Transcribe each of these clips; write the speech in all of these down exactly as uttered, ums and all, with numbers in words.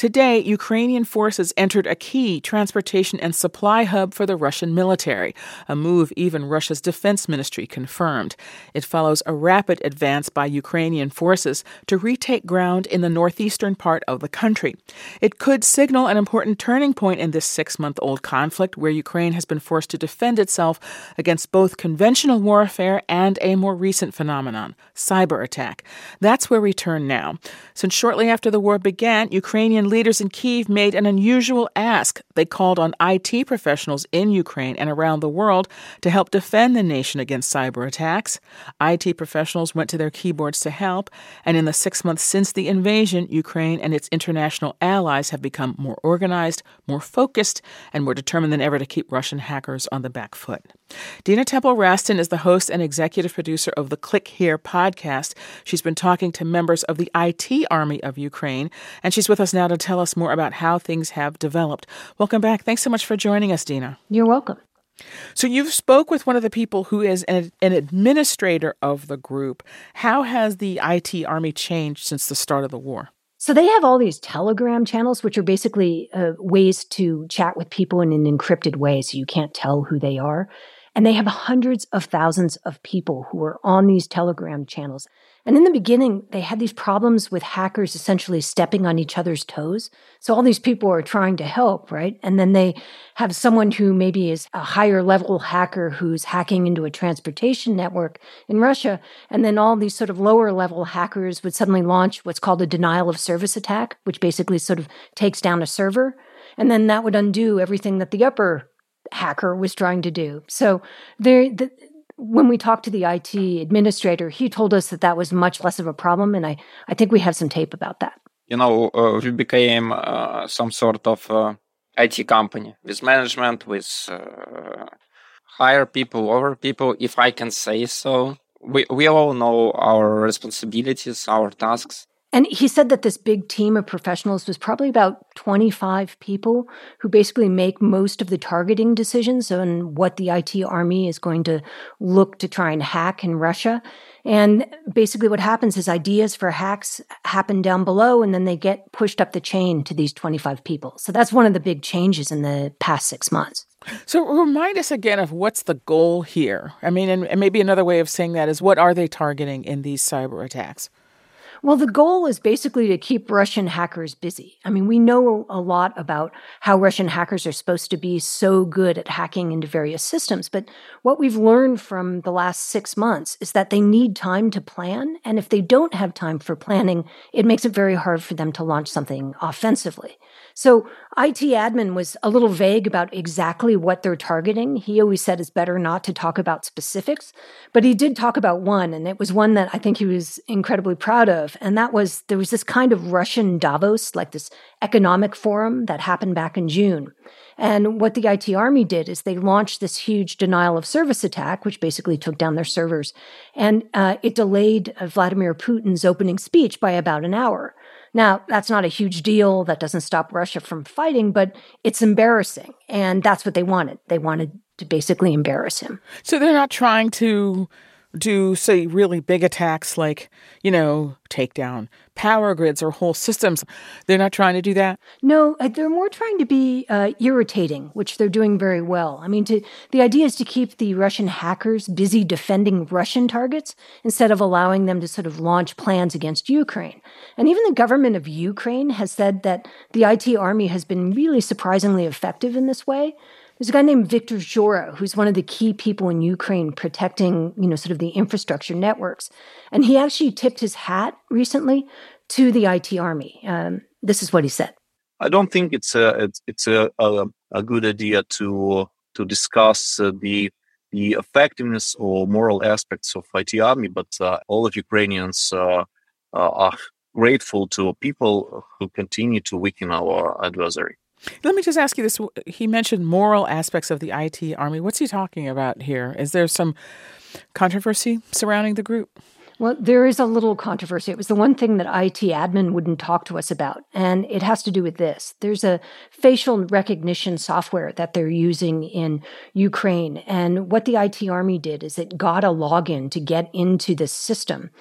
Today, Ukrainian forces entered a key transportation and supply hub for the Russian military, a move even Russia's defense ministry confirmed. It follows a rapid advance by Ukrainian forces to retake ground in the northeastern part of the country. It could signal an important turning point in this six-month-old conflict where Ukraine has been forced to defend itself against both conventional warfare and a more recent phenomenon, cyber attack. That's where we turn now. Since shortly after the war began, Ukrainian leaders in Kyiv made an unusual ask. They called on I T professionals in Ukraine and around the world to help defend the nation against cyber attacks. I T professionals went to their keyboards to help, and in the six months since the invasion, Ukraine and its international allies have become more organized, more focused, and more determined than ever to keep Russian hackers on the back foot. Dina Temple-Raston is the host and executive producer of the Click Here podcast. She's been talking to members of the I T army of Ukraine, and she's with us now to tell us more about how things have developed. Welcome back. Thanks so much for joining us, Dina. You're welcome. So you spoke with one of the people who is an, an administrator of the group. How has the I T army changed since the start of the war? So they have all these Telegram channels, which are basically uh, ways to chat with people in an encrypted way so you can't tell who they are. And they have hundreds of thousands of people who are on these Telegram channels. And in the beginning, they had these problems with hackers essentially stepping on each other's toes. So all these people are trying to help, right? And then they have someone who maybe is a higher level hacker who's hacking into a transportation network in Russia. And then all these sort of lower level hackers would suddenly launch what's called a denial of service attack, which basically sort of takes down a server. And then that would undo everything that the upper hacker was trying to do. So there, the, when we talked to the I T administrator, he told us that that was much less of a problem, and I, I think we have some tape about that. You know, uh, we became uh, some sort of uh, I T company with management, with uh, higher people, lower people, if I can say so. We we all know our responsibilities, our tasks. And he said that this big team of professionals was probably about twenty-five people who basically make most of the targeting decisions on what the I T army is going to look to try and hack in Russia. And basically what happens is ideas for hacks happen down below, and then they get pushed up the chain to these twenty-five people. So that's one of the big changes in the past six months. So remind us again of what's the goal here. I mean, and, and maybe another way of saying that is, what are they targeting in these cyber attacks? Well, the goal is basically to keep Russian hackers busy. I mean, we know a lot about how Russian hackers are supposed to be so good at hacking into various systems, but what we've learned from the last six months is that they need time to plan, and if they don't have time for planning, it makes it very hard for them to launch something offensively. So I T admin was a little vague about exactly what they're targeting. He always said it's better not to talk about specifics, but he did talk about one, and it was one that I think he was incredibly proud of. And that was, there was this kind of Russian Davos, like this economic forum that happened back in June. And what the I T army did is they launched this huge denial of service attack, which basically took down their servers. And uh, it delayed uh, Vladimir Putin's opening speech by about an hour. Now, that's not a huge deal. That doesn't stop Russia from fighting, but it's embarrassing. And that's what they wanted. They wanted to basically embarrass him. So they're not trying to do, say, really big attacks like, you know, take down power grids or whole systems. They're not trying to do that? No, they're more trying to be uh, irritating, which they're doing very well. I mean, to, the idea is to keep the Russian hackers busy defending Russian targets instead of allowing them to sort of launch plans against Ukraine. And even the government of Ukraine has said that the I T army has been really surprisingly effective in this way. There's a guy named Viktor Zhora, who's one of the key people in Ukraine protecting, you know, sort of the infrastructure networks. And he actually tipped his hat recently to the I T army. Um, this is what he said. I don't think it's a it's, it's a, a a good idea to to discuss uh, the the effectiveness or moral aspects of I T army, but uh, all of Ukrainians uh, uh, are grateful to people who continue to weaken our adversary. Let me just ask you this. He mentioned moral aspects of the I T army. What's he talking about here? Is there some controversy surrounding the group? Well, there is a little controversy. It was the one thing that I T admin wouldn't talk to us about, and it has to do with this. There's a facial recognition software that they're using in Ukraine, and what the I T army did is it got a login to get into the system.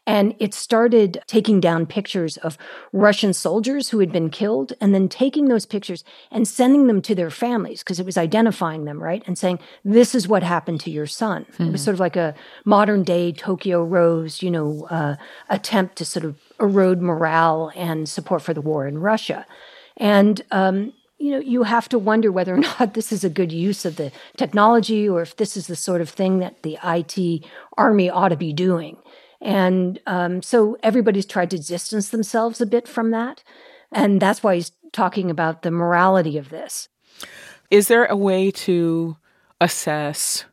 And it started taking down pictures of Russian soldiers who had been killed and then taking those pictures and sending them to their families because it was identifying them, right? And saying, this is what happened to your son. Mm-hmm. It was sort of like a modern day Tokyo Rose, you know, uh, attempt to sort of erode morale and support for the war in Russia. And, um, you know, you have to wonder whether or not this is a good use of the technology or if this is the sort of thing that the I T army ought to be doing. And um, so everybody's tried to distance themselves a bit from that. And that's why he's talking about the morality of this. Is there a way to assess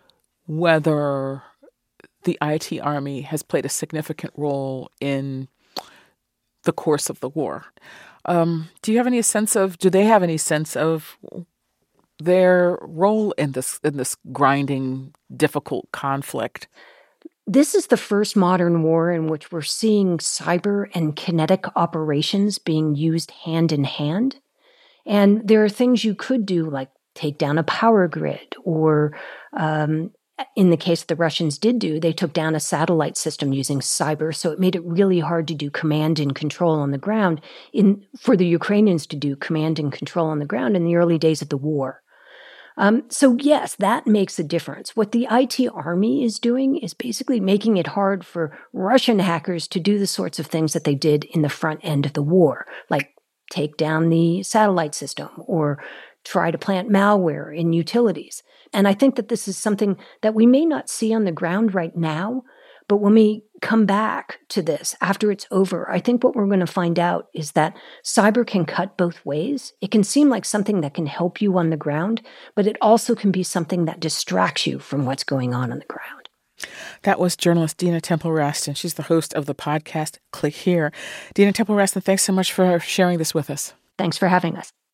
whether the I T army has played a significant role in the course of the war? Um, do you have any sense of, do they have any sense of their role in this, in this grinding, difficult conflict? This is the first modern war in which we're seeing cyber and kinetic operations being used hand in hand. And there are things you could do, like take down a power grid, or um, in the case the Russians did do, they took down a satellite system using cyber. So it made it really hard to do command and control on the ground, in for the Ukrainians to do command and control on the ground in the early days of the war. Um, so yes, that makes a difference. What the I T army is doing is basically making it hard for Russian hackers to do the sorts of things that they did in the front end of the war, like take down the satellite system or try to plant malware in utilities. And I think that this is something that we may not see on the ground right now, but when we come back to this after it's over, I think what we're going to find out is that cyber can cut both ways. It can seem like something that can help you on the ground, but it also can be something that distracts you from what's going on on the ground. That was journalist Dina Temple-Raston. She's the host of the podcast Click Here. Dina Temple-Raston, thanks so much for sharing this with us. Thanks for having us.